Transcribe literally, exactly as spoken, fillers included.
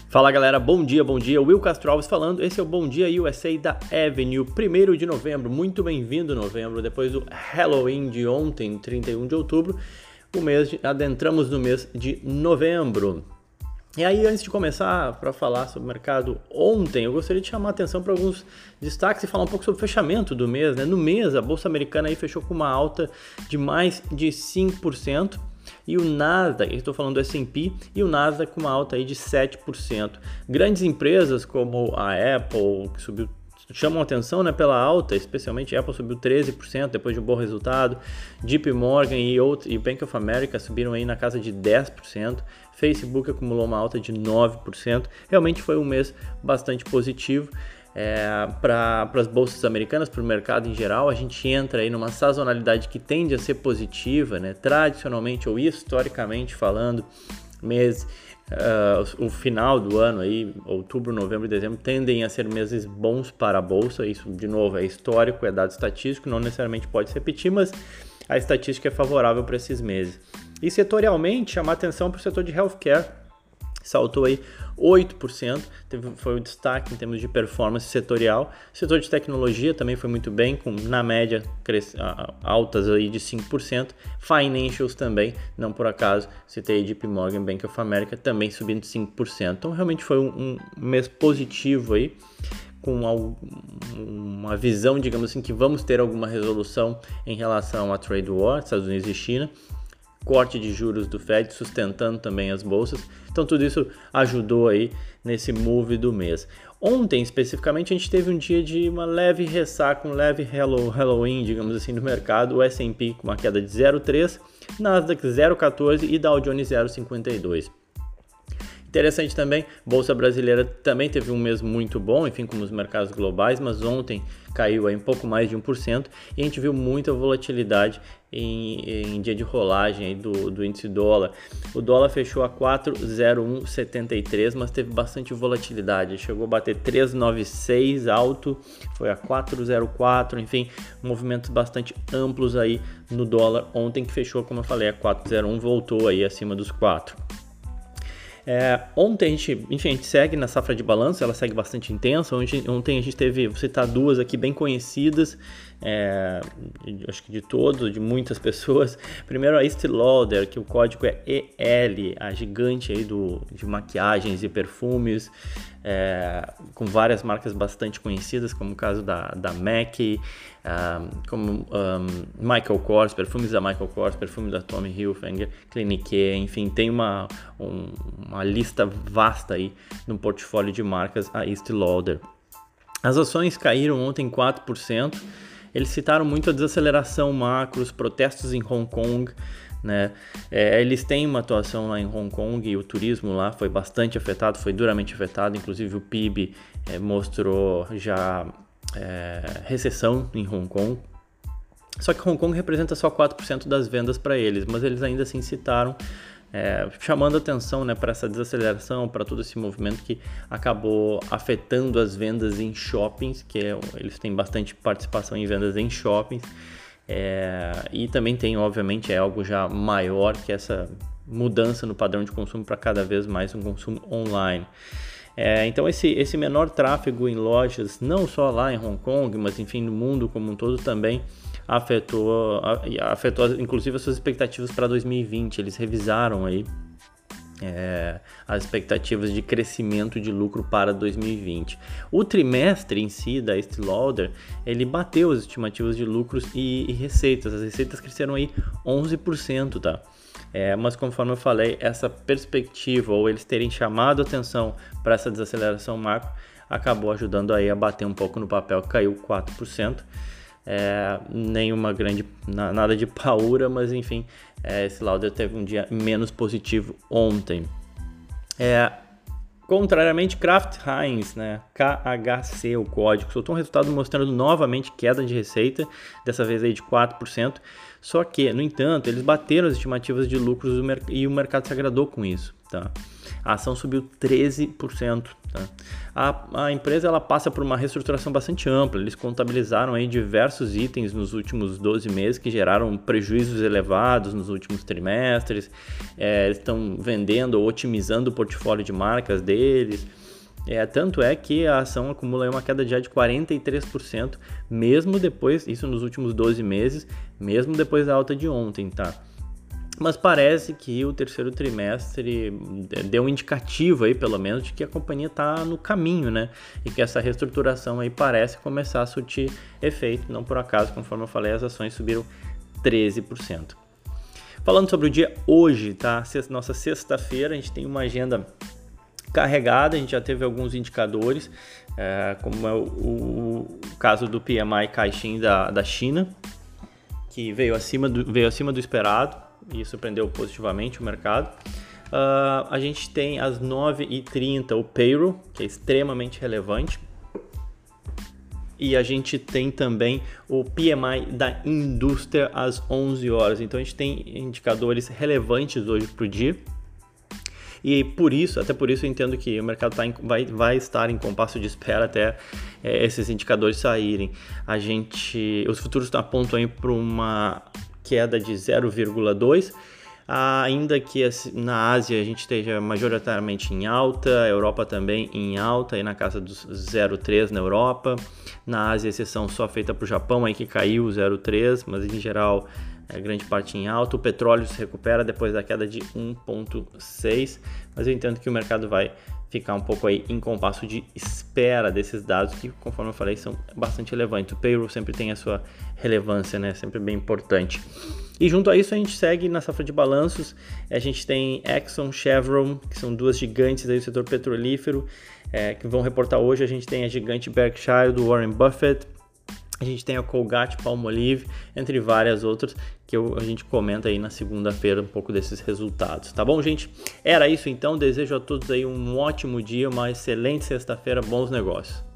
Fala galera, bom dia, bom dia, Will Castro Alves falando, esse é o Bom Dia U S A da Avenue, primeiro de novembro, muito bem-vindo novembro, depois do Halloween de ontem, trinta e um de outubro, o mês de, adentramos no mês de novembro. E aí, antes de começar para falar sobre o mercado ontem, eu gostaria de chamar a atenção para alguns destaques e falar um pouco sobre o fechamento do mês, né? No mês, a Bolsa Americana aí fechou com uma alta de mais de cinco por cento, e o Nasdaq, estou falando do S and P, e o Nasdaq com uma alta aí de sete por cento. Grandes empresas como a Apple, que subiu, chamam atenção, né, pela alta, especialmente a Apple subiu treze por cento depois de um bom resultado, J P Morgan e, outro, e Bank of America subiram aí na casa de dez por cento, Facebook acumulou uma alta de nove por cento, realmente foi um mês bastante positivo. É, para as bolsas americanas, para o mercado em geral, a gente entra aí numa sazonalidade que tende a ser positiva, né? Tradicionalmente ou historicamente falando, mês, uh, o final do ano, aí, outubro, novembro e dezembro, tendem a ser meses bons para a bolsa. Isso, de novo, é histórico, é dado estatístico, não necessariamente pode se repetir, mas a estatística é favorável para esses meses. E setorialmente, chamar atenção para o setor de healthcare, saltou aí oito por cento, teve, foi o destaque em termos de performance setorial. O setor de tecnologia também foi muito bem, com na média cres, altas aí de cinco por cento. Financials também, não por acaso, citei J P Morgan, Bank of America, também subindo cinco por cento. Então realmente foi um, um mês positivo aí, com uma, uma visão, digamos assim, que vamos ter alguma resolução em relação à trade war, Estados Unidos e China. Corte de juros do Fed sustentando também as bolsas, então tudo isso ajudou aí nesse move do mês. Ontem especificamente a gente teve um dia de uma leve ressaca, um leve Halloween, digamos assim, no mercado, o S and P com uma queda de zero vírgula três, Nasdaq zero vírgula quatorze e Dow Jones zero vírgula cinquenta e dois. Interessante também, Bolsa Brasileira também teve um mês muito bom, enfim, como os mercados globais, mas ontem caiu aí um pouco mais de um por cento e a gente viu muita volatilidade em, em dia de rolagem aí do, do índice dólar. O dólar fechou a quatro vírgula zero um setenta e três, mas teve bastante volatilidade, chegou a bater três vírgula noventa e seis alto, foi a quatro vírgula zero quatro, enfim, movimentos bastante amplos aí no dólar ontem, que fechou, como eu falei, a quatro vírgula zero um, voltou aí acima dos quatro. É, ontem a gente, enfim, a gente segue na safra de balanço, ela segue bastante intensa. Ontem, ontem a gente teve, vou citar duas aqui bem conhecidas, é, acho que de todos, de muitas pessoas. Primeiro a Estée Lauder, que o código é E L, a gigante aí do, de maquiagens e perfumes, é, com várias marcas bastante conhecidas, como o caso da, da MAC, um, como um, Michael Kors, perfumes da Michael Kors, perfume da Tommy Hilfiger, Clinique, enfim, tem uma, um, uma lista vasta aí no portfólio de marcas, a Estée Lauder. As ações caíram ontem quatro por cento, eles citaram muito a desaceleração macro, os protestos em Hong Kong, né? É, eles têm uma atuação lá em Hong Kong e o turismo lá foi bastante afetado, foi duramente afetado, inclusive o P I B é, mostrou já é, recessão em Hong Kong. Só que Hong Kong representa só quatro por cento das vendas para eles, mas eles ainda assim citaram, é, chamando atenção, né, para essa desaceleração, para todo esse movimento que acabou afetando as vendas em shoppings, que é, eles têm bastante participação em vendas em shoppings. É, e também tem, obviamente, é algo já maior que essa mudança no padrão de consumo para cada vez mais um consumo online. É, então esse, esse menor tráfego em lojas, não só lá em Hong Kong, mas enfim no mundo como um todo também afetou, afetou inclusive as suas expectativas para dois mil e vinte. Eles revisaram aí É, as expectativas de crescimento de lucro para dois mil e vinte. O trimestre em si da Estée Lauder, ele bateu as estimativas de lucros e, e receitas. As receitas cresceram aí onze por cento, tá? É, mas conforme eu falei, essa perspectiva, ou eles terem chamado atenção para essa desaceleração macro, acabou ajudando aí a bater um pouco no papel, caiu quatro por cento. É, nenhuma grande, nada de paura, mas enfim, é, esse Lauder teve um dia menos positivo ontem. É, contrariamente, Kraft Heinz, né, K H C, o código, soltou um resultado mostrando novamente queda de receita, dessa vez aí de quatro por cento, só que, no entanto, eles bateram as estimativas de lucros do merc- e o mercado se agradou com isso. Tá? a ação subiu treze por cento. Tá? A, a empresa ela passa por uma reestruturação bastante ampla, eles contabilizaram aí diversos itens nos últimos doze meses que geraram prejuízos elevados nos últimos trimestres, é, eles estão vendendo ou otimizando o portfólio de marcas deles. É, tanto é que a ação acumula uma queda de quarenta e três por cento, mesmo depois, isso nos últimos doze meses, mesmo depois da alta de ontem, tá? Mas parece que o terceiro trimestre deu um indicativo aí, pelo menos, de que a companhia está no caminho, né? E que essa reestruturação aí parece começar a surtir efeito. Não por acaso, conforme eu falei, as ações subiram treze por cento. Falando sobre o dia hoje, tá? Nossa sexta-feira, a gente tem uma agenda carregada, a gente já teve alguns indicadores, é, como é o, o, o caso do P M I Caixin da, da China, que veio acima do, veio acima do esperado e surpreendeu positivamente o mercado. Uh, a gente tem às nove e trinta o payroll, que é extremamente relevante. E a gente tem também o P M I da indústria às onze horas. Então a gente tem indicadores relevantes hoje para o dia. E por isso, até por isso eu entendo que o mercado tá em, vai, vai estar em compasso de espera até é, esses indicadores saírem. A gente, os futuros apontam para uma queda de zero vírgula dois, ainda que na Ásia a gente esteja majoritariamente em alta, a Europa também em alta, aí na casa dos zero vírgula três na Europa, na Ásia exceção só feita para o Japão, aí que caiu zero vírgula três, mas em geral é grande parte em alta. O petróleo se recupera depois da queda de um vírgula seis, mas eu entendo que o mercado vai ficar um pouco aí em compasso de espera desses dados que, conforme eu falei, são bastante relevantes. O payroll sempre tem a sua relevância, né? Sempre bem importante. E junto a isso a gente segue na safra de balanços. A gente tem Exxon, Chevron, que são duas gigantes aí do setor petrolífero, é, que vão reportar hoje. A gente tem a gigante Berkshire do Warren Buffett. A gente tem a Colgate-Palmolive, entre várias outras, que eu, a gente comenta aí na segunda-feira um pouco desses resultados. Tá bom, gente? Era isso então. Desejo a todos aí um ótimo dia, uma excelente sexta-feira, bons negócios.